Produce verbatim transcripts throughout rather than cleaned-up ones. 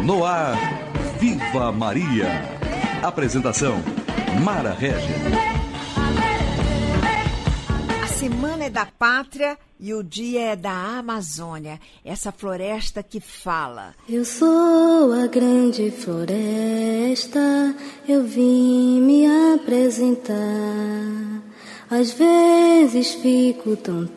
No ar, Viva Maria. Apresentação, Mara Regis. A semana é da pátria e o dia é da Amazônia, essa floresta que fala. Eu sou a grande floresta, eu vim me apresentar. Às vezes fico tão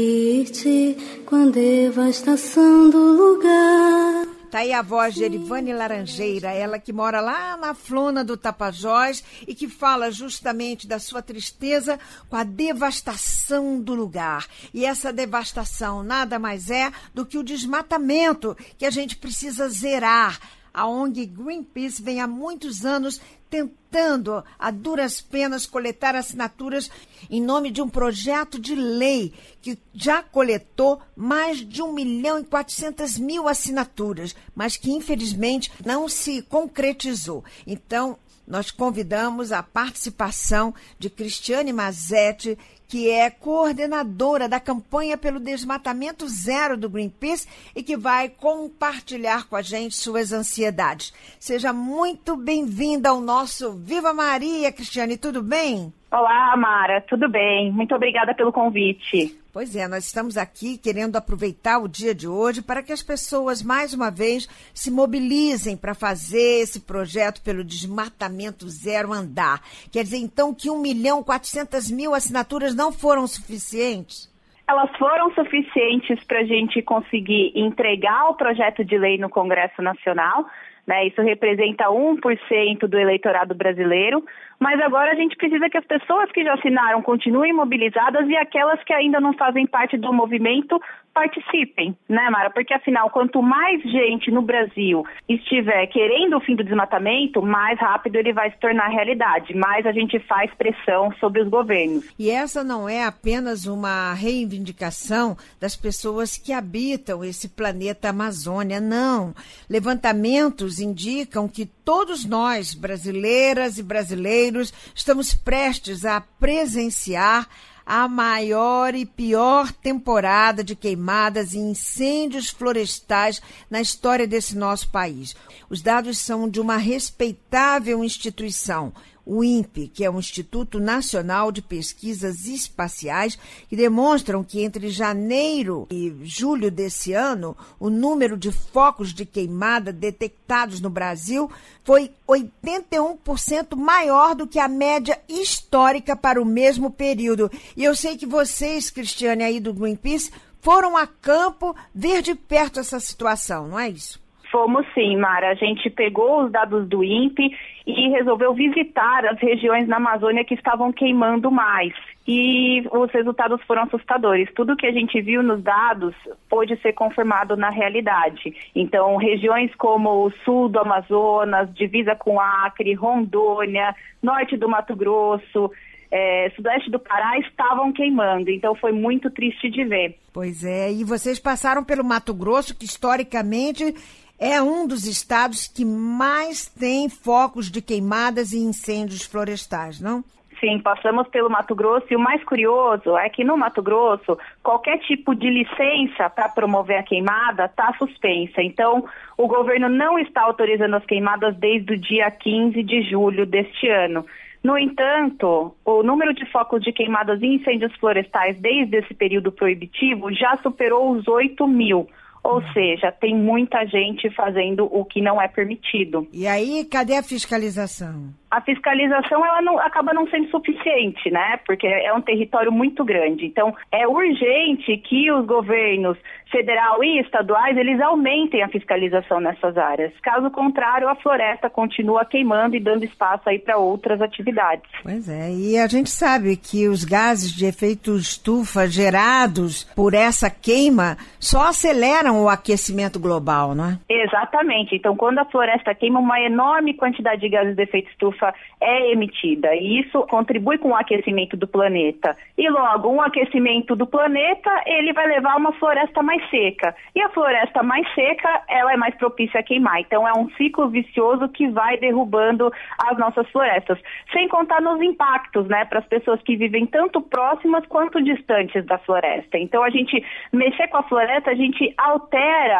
triste com a devastação do lugar. Tá aí a voz de Erivane Laranjeira, ela que mora lá na Flona do Tapajós e que fala justamente da sua tristeza com a devastação do lugar. E essa devastação nada mais é do que o desmatamento que a gente precisa zerar. A O N G Greenpeace vem há muitos anos tentando, a duras penas, coletar assinaturas em nome de um projeto de lei que já coletou mais de um milhão e quatrocentas mil assinaturas, mas que, infelizmente, não se concretizou. Então, nós convidamos a participação de Cristiane Mazetti, que é coordenadora da campanha pelo desmatamento zero do Greenpeace e que vai compartilhar com a gente suas ansiedades. Seja muito bem-vinda ao nosso Viva Maria, Cristiane, tudo bem? Olá, Mara, tudo bem? Muito obrigada pelo convite. Pois é, nós estamos aqui querendo aproveitar o dia de hoje para que as pessoas, mais uma vez, se mobilizem para fazer esse projeto pelo desmatamento zero andar. Quer dizer, então, que um milhão e quatrocentas mil assinaturas não foram suficientes? Elas foram suficientes para a gente conseguir entregar o projeto de lei no Congresso Nacional, né? Isso representa um por cento do eleitorado brasileiro, mas agora a gente precisa que as pessoas que já assinaram continuem mobilizadas e aquelas que ainda não fazem parte do movimento participem, né, Mara? Porque, afinal, quanto mais gente no Brasil estiver querendo o fim do desmatamento, mais rápido ele vai se tornar realidade, mais a gente faz pressão sobre os governos. E essa não é apenas uma reivindicação das pessoas que habitam esse planeta Amazônia, não. Levantamentos indicam que todos nós, brasileiras e brasileiros, estamos prestes a presenciar a maior e pior temporada de queimadas e incêndios florestais na história desse nosso país. Os dados são de uma respeitável instituição, o INPE, que é o Instituto Nacional de Pesquisas Espaciais, que demonstram que entre janeiro e julho desse ano, o número de focos de queimada detectados no Brasil foi oitenta e um por cento maior do que a média histórica para o mesmo período. E eu sei que vocês, Cristiane, aí do Greenpeace, foram a campo ver de perto essa situação, não é isso? Fomos sim, Mara. A gente pegou os dados do INPE e resolveu visitar as regiões na Amazônia que estavam queimando mais. E os resultados foram assustadores. Tudo que a gente viu nos dados pôde ser confirmado na realidade. Então, regiões como o sul do Amazonas, divisa com Acre, Rondônia, norte do Mato Grosso, É, sudeste do Pará estavam queimando, então foi muito triste de ver. Pois é, e vocês passaram pelo Mato Grosso, que historicamente é um dos estados que mais tem focos de queimadas e incêndios florestais, não? Sim, passamos pelo Mato Grosso e o mais curioso é que no Mato Grosso, qualquer tipo de licença para promover a queimada está suspensa. Então, o governo não está autorizando as queimadas desde o dia quinze de julho deste ano. No entanto, o número de focos de queimadas e incêndios florestais desde esse período proibitivo já superou os oito mil. Ou seja, tem muita gente fazendo o que não é permitido. E aí, cadê a fiscalização? A fiscalização ela não, acaba não sendo suficiente, né? Porque é um território muito grande. Então, é urgente que os governos federal e estaduais, eles aumentem a fiscalização nessas áreas. Caso contrário, a floresta continua queimando e dando espaço aí para outras atividades. Pois é, e a gente sabe que os gases de efeito estufa gerados por essa queima só aceleram o aquecimento global, não é? Exatamente. Então, quando a floresta queima, uma enorme quantidade de gases de efeito estufa é emitida, e isso contribui com o aquecimento do planeta. E logo, um aquecimento do planeta, ele vai levar a uma floresta mais seca. E a floresta mais seca, ela é mais propícia a queimar. Então, é um ciclo vicioso que vai derrubando as nossas florestas. Sem contar nos impactos, né, para as pessoas que vivem tanto próximas quanto distantes da floresta. Então, a gente mexer com a floresta, a gente altera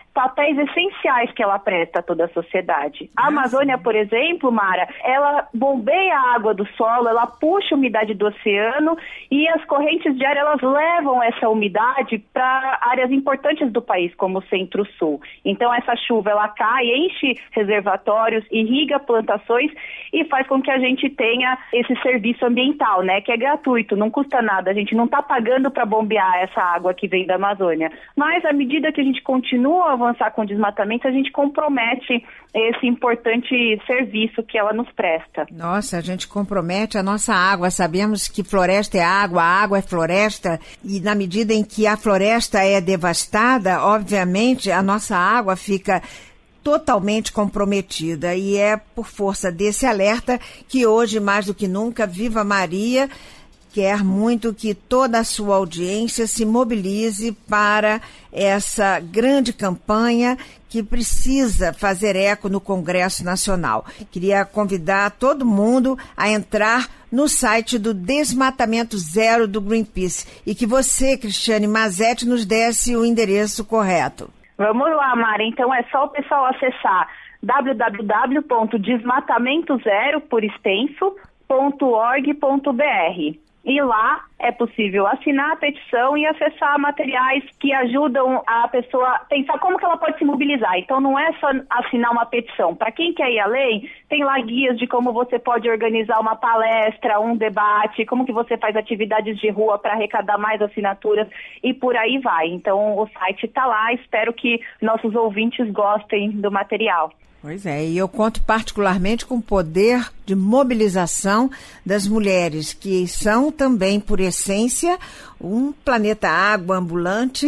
papéis essenciais que ela presta a toda a sociedade. A Amazônia, por exemplo, Mara, ela bombeia a água do solo, ela puxa a umidade do oceano e as correntes de ar, elas levam essa umidade para áreas importantes do país, como o Centro-Sul. Então, essa chuva, ela cai, enche reservatórios, irriga plantações e faz com que a gente tenha esse serviço ambiental, né, que é gratuito, não custa nada, a gente não está pagando para bombear essa água que vem da Amazônia. Mas, à medida que a gente continua a avançar com o desmatamento, a gente compromete esse importante serviço que ela nos presta. Nossa, a gente compromete a nossa água. Sabemos que floresta é água, a água é floresta, e na medida em que a floresta é devastada, obviamente a nossa água fica totalmente comprometida, e é por força desse alerta que hoje, mais do que nunca, Viva Maria quer muito que toda a sua audiência se mobilize para essa grande campanha que precisa fazer eco no Congresso Nacional. Queria convidar todo mundo a entrar no site do Desmatamento Zero do Greenpeace e que você, Cristiane Mazetti, nos desse o endereço correto. Vamos lá, Mara. Então é só o pessoal acessar w w w ponto desmatamento zero, por extenso, ponto org ponto b r. E lá é possível assinar a petição e acessar materiais que ajudam a pessoa a pensar como que ela pode se mobilizar. Então não é só assinar uma petição. Para quem quer ir além, tem lá guias de como você pode organizar uma palestra, um debate, como que você faz atividades de rua para arrecadar mais assinaturas e por aí vai. Então o site está lá, espero que nossos ouvintes gostem do material. Pois é, e eu conto particularmente com o poder de mobilização das mulheres, que são também, por essência, um planeta água ambulante,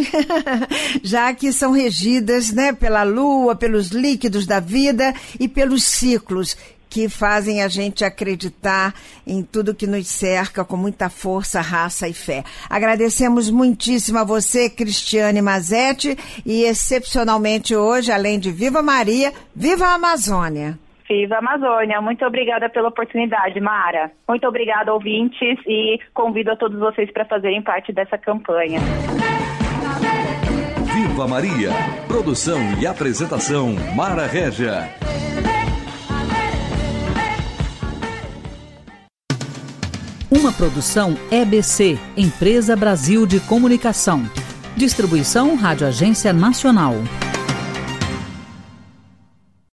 já que são regidas, né, pela lua, pelos líquidos da vida e pelos ciclos que fazem a gente acreditar em tudo que nos cerca com muita força, raça e fé. Agradecemos muitíssimo a você, Cristiane Mazetti, e excepcionalmente hoje, além de Viva Maria, Viva a Amazônia! Viva a Amazônia! Muito obrigada pela oportunidade, Mara. Muito obrigada, ouvintes, e convido a todos vocês para fazerem parte dessa campanha. Viva Maria! Produção e apresentação, Mara Régia. Uma produção E B C, Empresa Brasil de Comunicação. Distribuição Rádio Agência Nacional.